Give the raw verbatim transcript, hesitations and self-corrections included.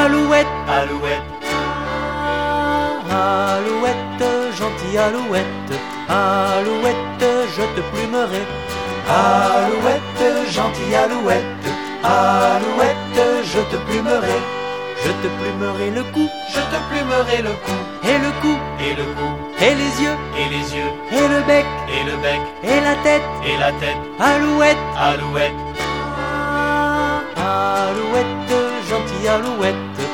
Alouette, Alouette, alouette, gentille alouette, alouette, je te plumerai. Alouette, gentille alouette, Alouette, je te plumerai. Je te plumerai le cou, Je te plumerai le cou, et le cou, et le cou, et les yeux, et les yeux, et le bec, et le bec, et la tête. et la tête. Alouette, Alouette, alouette, gentille alouette.